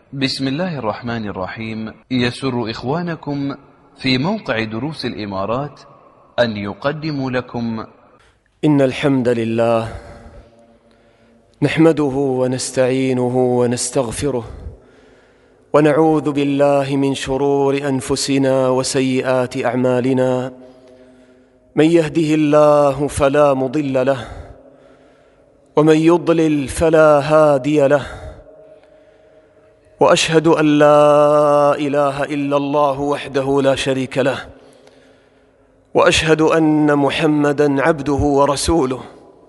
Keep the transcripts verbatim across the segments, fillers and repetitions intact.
بسم الله الرحمن الرحيم. يسر إخوانكم في موقع دروس الإمارات أن يقدموا لكم إن الحمد لله نحمده ونستعينه ونستغفره ونعوذ بالله من شرور أنفسنا وسيئات أعمالنا. من يهده الله فلا مضل له ومن يضلل فلا هادي له، وأشهد أن لا إله إلا الله وحده لا شريك له، وأشهد أن محمدًا عبده ورسوله.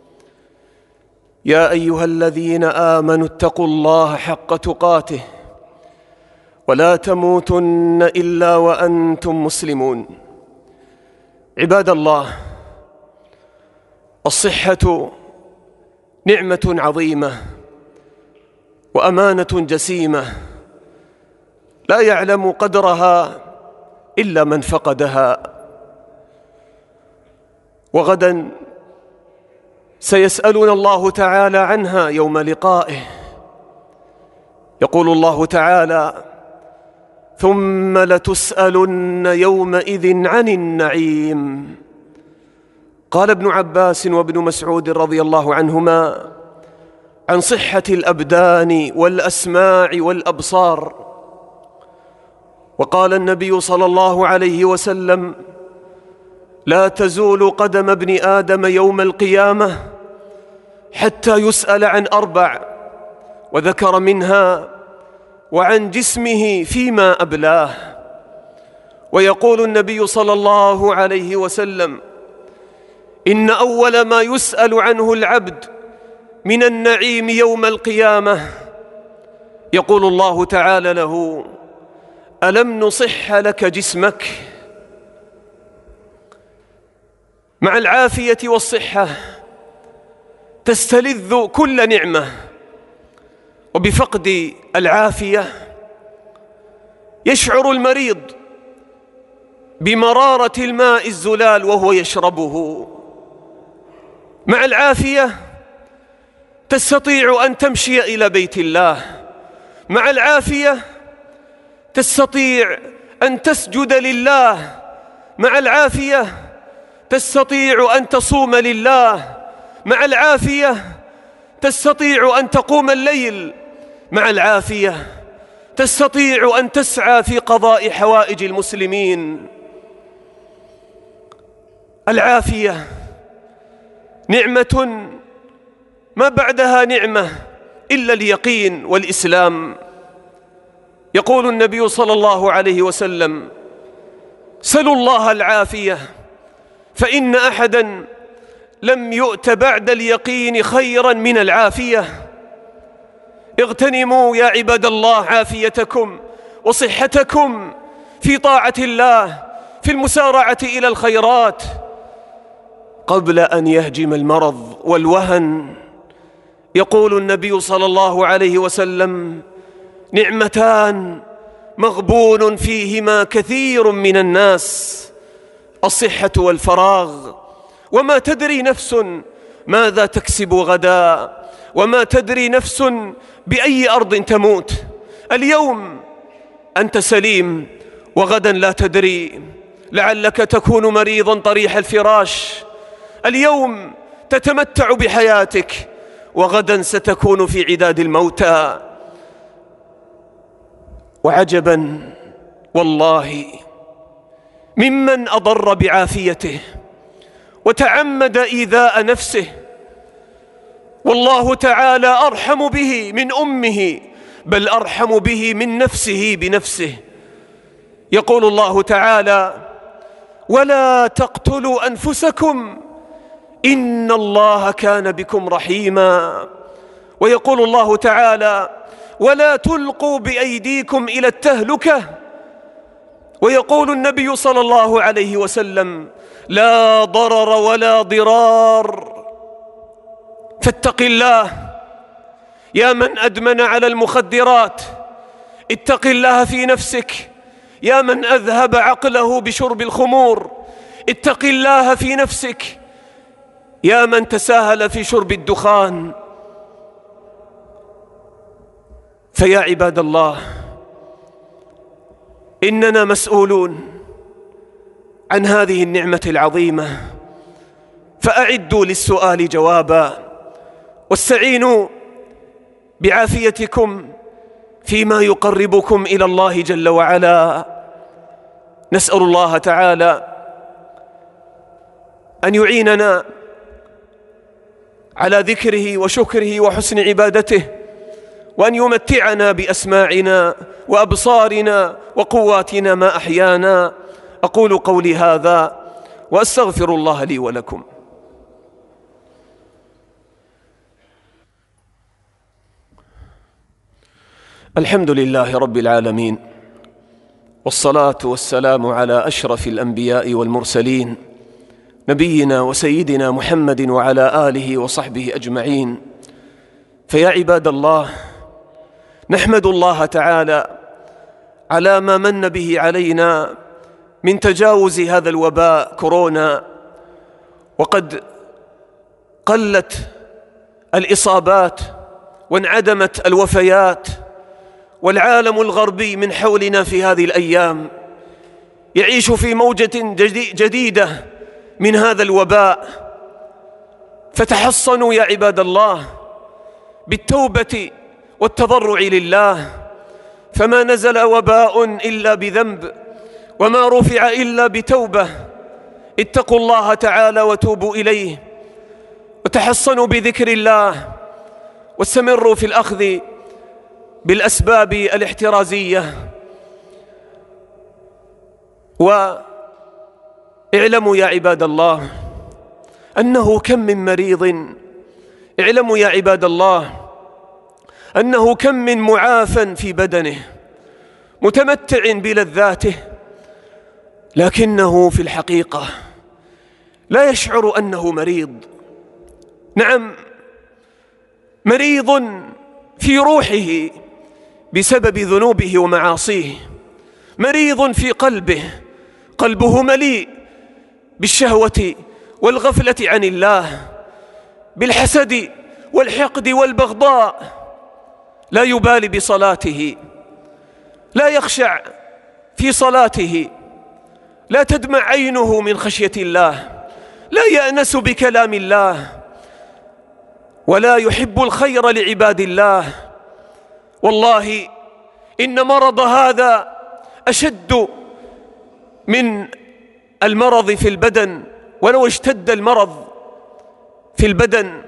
يا أيها الذين آمنوا اتقوا الله حق تقاته ولا تموتن إلا وأنتم مسلمون. عباد الله، الصحة نعمة عظيمة وأمانة جسيمة لا يعلم قدرها إلا من فقدها، وغدا سيسألنا الله تعالى عنها يوم لقائه. يقول الله تعالى: ثم لتسألن يومئذ عن النعيم. قال ابن عباس وابن مسعود رضي الله عنهما عن صحة الأبدان والأسماع والأبصار. وقال النبي صلى الله عليه وسلم: لا تزول قدم ابن آدم يوم القيامة حتى يسأل عن أربع، وذكر منها وعن جسمه فيما أبلاه. ويقول النبي صلى الله عليه وسلم: إن أول ما يسأل عنه العبد من النعيم يوم القيامة، يقول الله تعالى له: ألم نصح لك جسمك؟ مع العافية والصحة تستلذ كل نعمة، وبفقد العافية يشعر المريض بمرارة الماء الزلال وهو يشربه. مع العافية تستطيع أن تمشي إلى بيت الله، مع العافية تستطيع أن تسجد لله، مع العافية تستطيع أن تصوم لله، مع العافية تستطيع أن تقوم الليل، مع العافية تستطيع أن تسعى في قضاء حوائج المسلمين. العافية نعمة ما بعدها نعمة إلا اليقين والإسلام. يقول النبي صلى الله عليه وسلم: سلوا الله العافية، فإن أحداً لم يؤت بعد اليقين خيراً من العافية. اغتنموا يا عباد الله عافيتكم وصحتكم في طاعة الله، في المسارعة إلى الخيرات قبل أن يهجم المرض والوهن. يقول النبي صلى الله عليه وسلم: نعمتان مغبون فيهما كثير من الناس، الصحة والفراغ. وما تدري نفس ماذا تكسب غدا، وما تدري نفس بأي أرض تموت. اليوم أنت سليم، وغدا لا تدري، لعلك تكون مريضا طريح الفراش. اليوم تتمتع بحياتك، وغدا ستكون في عداد الموتى. وعجبا والله ممن أضر بعافيته وتعمد إيذاء نفسه، والله تعالى أرحم به من أمه، بل أرحم به من نفسه بنفسه. يقول الله تعالى: ولا تقتلوا أنفسكم إن الله كان بكم رحيما. ويقول الله تعالى: ولا تلقوا بأيديكم إلى التهلكة. ويقول النبي صلى الله عليه وسلم: لا ضرر ولا ضرار. فاتق الله يا من أدمن على المخدرات، اتق الله في نفسك يا من أذهب عقله بشرب الخمور، اتق الله في نفسك يا من تساهل في شرب الدخان. فيا عباد الله، إننا مسؤولون عن هذه النعمة العظيمة، فأعدوا للسؤال جوابا، واستعينوا بعافيتكم فيما يقربكم إلى الله جل وعلا. نسأل الله تعالى أن يعيننا على ذكره وشكره وحسن عبادته، وأن يمتعنا بأسماعنا وأبصارنا وقواتنا ما أحيانا. أقول قولي هذا وأستغفر الله لي ولكم. الحمد لله رب العالمين، والصلاة والسلام على أشرف الأنبياء والمرسلين، نبينا وسيدنا محمد وعلى آله وصحبه أجمعين. فيا عباد الله، نحمد الله تعالى على ما من به علينا من تجاوز هذا الوباء كورونا، وقد قلت الإصابات وانعدمت الوفيات، والعالم الغربي من حولنا في هذه الأيام يعيش في موجة جديدة من هذا الوباء. فتحصنوا يا عباد الله بالتوبة والتضرع لله، فما نزل وباء إلا بذنب، وما رفع إلا بتوبة. اتقوا الله تعالى وتوبوا إليه، وتحصنوا بذكر الله، واستمروا في الأخذ بالأسباب الاحترازية. واعلموا يا عباد الله أنه كم من مريض، اعلموا يا عباد الله أنه كم من معافى في بدنه متمتع بلذاته، لكنه في الحقيقة لا يشعر أنه مريض. نعم، مريض في روحه بسبب ذنوبه ومعاصيه، مريض في قلبه، قلبه مليء بالشهوة والغفلة عن الله، بالحسد والحقد والبغضاء، لا يبالي بصلاته، لا يخشع في صلاته، لا تدمع عينه من خشية الله، لا يأنس بكلام الله، ولا يحب الخير لعباد الله. والله إن مرض هذا أشد من المرض في البدن، ولو اشتد المرض في البدن.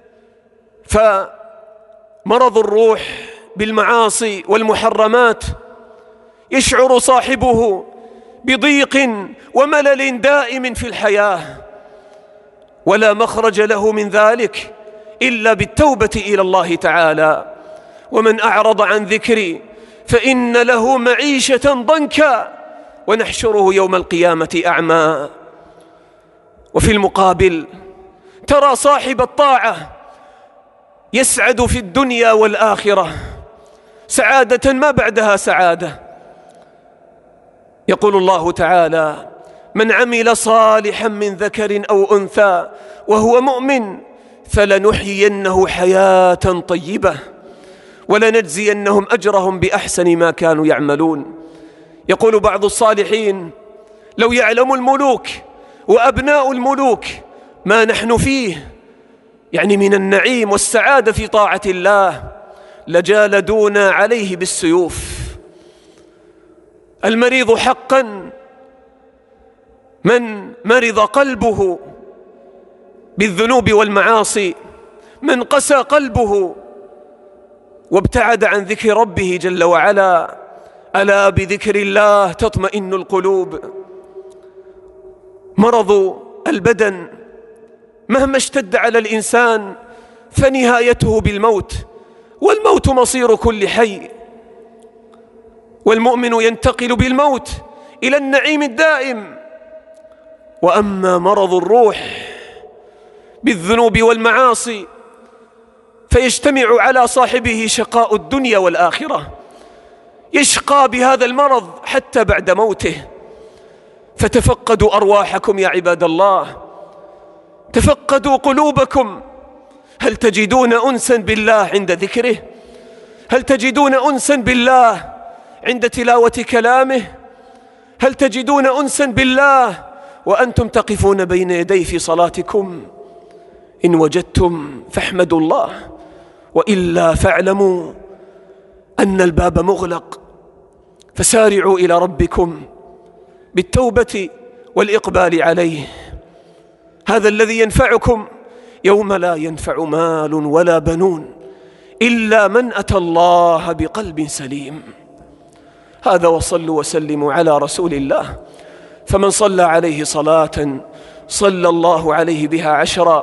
فمرض الروح بالمعاصي والمحرمات يشعر صاحبه بضيق وملل دائم في الحياة، ولا مخرج له من ذلك إلا بالتوبة إلى الله تعالى. ومن أعرض عن ذكري فإن له معيشة ضنكا ونحشره يوم القيامة أعمى. وفي المقابل ترى صاحب الطاعة يسعد في الدنيا والآخرة سعادة ما بعدها سعادة. يقول الله تعالى: من عمل صالحا من ذكر أو أنثى وهو مؤمن فلنحيينه حياة طيبة ولنجزينهم أجرهم بأحسن ما كانوا يعملون. يقول بعض الصالحين: لو يعلم الملوك وأبناء الملوك ما نحن فيه، يعني من النعيم والسعادة في طاعة الله، لجالدونا عليه بالسيوف. المريض حقا من مرض قلبه بالذنوب والمعاصي، من قسى قلبه وابتعد عن ذكر ربه جل وعلا. ألا بذكر الله تطمئن القلوب. مرض البدن مهما اشتد على الإنسان فنهايته بالموت، والموت مصير كل حي، والمؤمن ينتقل بالموت إلى النعيم الدائم. وأما مرض الروح بالذنوب والمعاصي فيجتمع على صاحبه شقاء الدنيا والآخرة، يشقى بهذا المرض حتى بعد موته. فتفقدوا أرواحكم يا عباد الله، تفقدوا قلوبكم. هل تجدون أنسا بالله عند ذكره؟ هل تجدون أنسا بالله عند تلاوة كلامه؟ هل تجدون أنسا بالله وأنتم تقفون بين يديه في صلاتكم؟ إن وجدتم فاحمدوا الله، وإلا فاعلموا أن الباب مغلق، فسارعوا إلى ربكم بالتوبة والإقبال عليه. هذا الذي ينفعكم يوم لا ينفع مال ولا بنون إلا من أتى الله بقلب سليم. هذا، وصلوا وسلموا على رسول الله، فمن صلى عليه صلاة صلى الله عليه بها عشرا.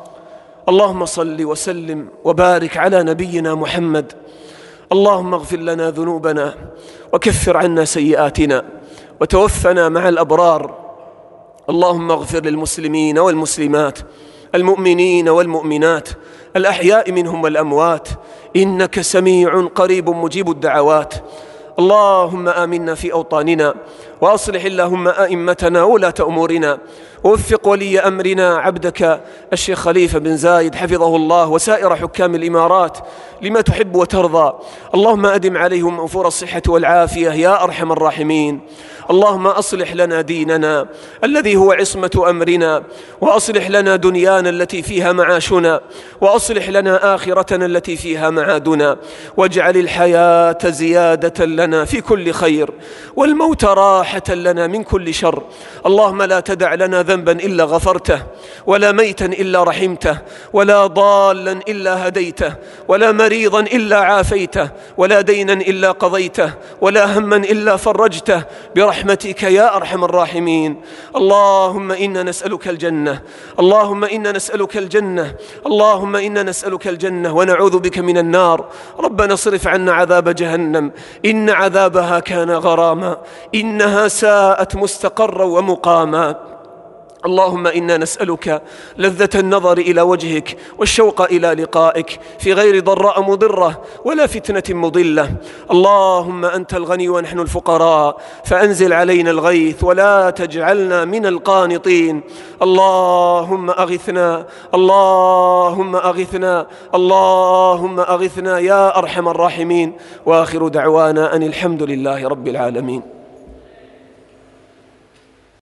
اللهم صل وسلم وبارك على نبينا محمد. اللهم اغفر لنا ذنوبنا وكفر عنا سيئاتنا وتوفنا مع الأبرار. اللهم اغفر للمسلمين والمسلمات، المؤمنين والمؤمنات، الأحياء منهم والأموات، إنك سميع قريب مجيب الدعوات. اللهم آمنا في أوطاننا، وأصلح اللهم أئمتنا ولاة أمورنا، ووفق ولي أمرنا عبدك الشيخ خليفة بن زايد حفظه الله وسائر حكام الإمارات لما تحب وترضى. اللهم أدم عليهم أوفور الصحة والعافية يا أرحم الراحمين. اللهم أصلح لنا ديننا الذي هو عصمة أمرنا، وأصلح لنا دنيانا التي فيها معاشنا، وأصلح لنا آخرتنا التي فيها معادنا، واجعل الحياة زيادة لنا في كل خير، والموت راحة لنا من كل شر. اللهم لا تدع لنا ذنبا إلا غفرته، ولا ميتا إلا رحمته، ولا ضالا إلا هديته، ولا مريضا إلا عافيته، ولا دينا إلا قضيته، ولا هما إلا فرجته، برحمتك يا أرحم الراحمين. اللهم إنا نسألك الجنة، اللهم إنا نسألك الجنة، اللهم إنا نسألك الجنة ونعوذ بك من النار. ربنا اصرف عنا عذاب جهنم، إن عذابها كان غراما، إنها ساءت مستقرا ومقاما. اللهم إنا نسألك لذة النظر إلى وجهك والشوق إلى لقائك في غير ضراء مضرة ولا فتنة مضلة. اللهم أنت الغني ونحن الفقراء، فأنزل علينا الغيث ولا تجعلنا من القانطين. اللهم أغثنا، اللهم أغثنا، اللهم أغثنا يا أرحم الراحمين. وآخر دعوانا أن الحمد لله رب العالمين.